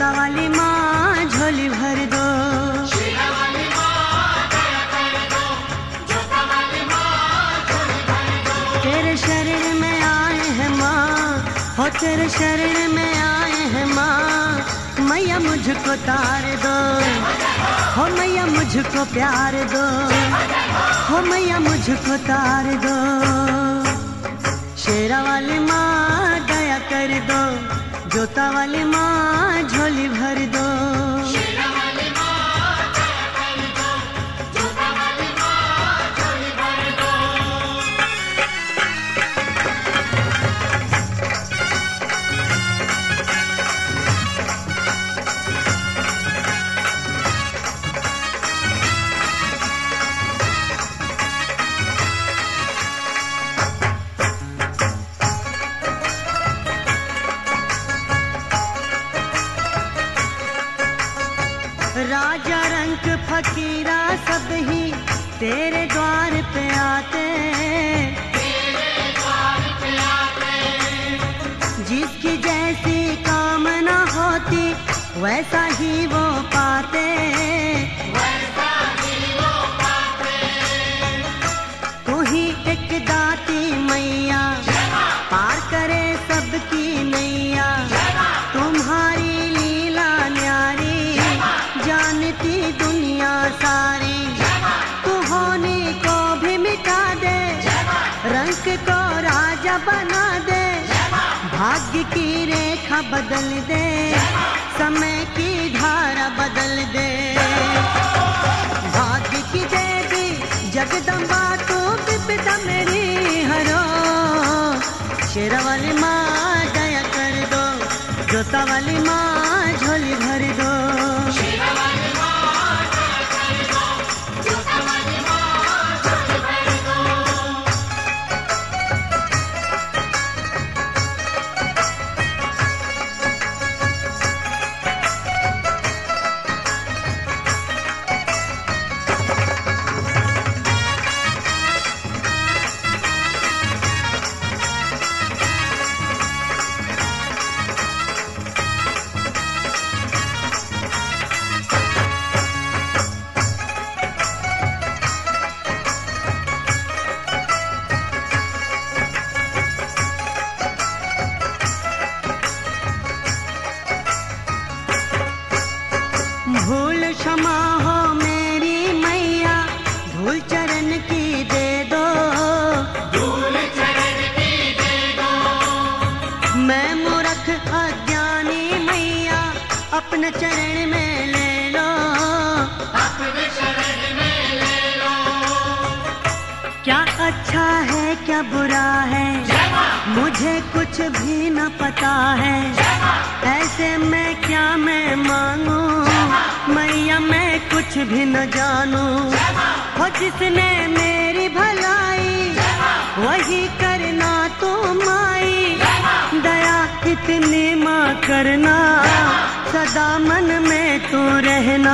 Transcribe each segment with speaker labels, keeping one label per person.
Speaker 1: शेरा वाली माँ झोली भर दो,
Speaker 2: शेरा वाली माँ दया कर दो, जोता वाली माँ झोली भर दो।
Speaker 1: तेरे शरीर में आए हैं माँ, हो तेरे शरीर में आए हैं माँ, मैया मुझको तार दो, हो मैया मुझको प्यार दो, हो मैया मुझको तार दो। शेरा वाली माँ दया कर दो, जोता वाली माँ झोली भर दो,
Speaker 2: शेरा वाली माँ दया कर दो, जोता वाली माँ झोली भर दो।
Speaker 1: राजा रंग फकीरा सब ही तेरे द्वार पे आते,
Speaker 2: तेरे द्वार पे आते,
Speaker 1: जिसकी जैसी कामना होती वैसा ही वो पाते,
Speaker 2: वैसा ही वो पाते।
Speaker 1: तू ही एक दाती मैया, पार करे सबकी नैया, तुम्हारी लीला न्यारी जानती दुनिया सारी, तू होने को भी मिटा दे, रंग को राजा बना दे, भाग्य की रेखा बदल दे, समय की धारा बदल दे। भाग्य की देवी जगदम्बा तू विपदा मेरी हरो, शेरा वाली माँ दया कर दो, जोता वाली माँ झोली भर दो,
Speaker 2: शेरा वाली माँ दया कर दो, जोता वाली माँ झोली भर दो।
Speaker 1: भूल क्षमा हो मेरी मैया, धूल चरण की दे दो,
Speaker 2: धूल चरण की दे दो।
Speaker 1: मैं मूर्ख अज्ञानी मैया, अपने चरण में ले लो,
Speaker 2: अपने शरण में ले लो।
Speaker 1: क्या अच्छा है क्या बुरा है मुझे कुछ भी न पता है, ऐसे में क्या मैं मांगू मैया, मैं कुछ भी न जानू, हो जिसने मेरी भलाई वही करना तो माई, दया इतनी माँ करना, सदा मन में तू रहना।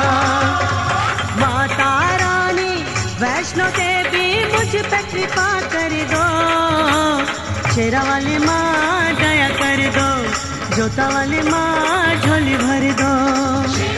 Speaker 1: माता रानी वैष्णो देवी मुझ पे कृपा कर दो, शेरा वाली माँ दया कर दो, जोता वाली माँ झोली भर दो,
Speaker 2: शेरा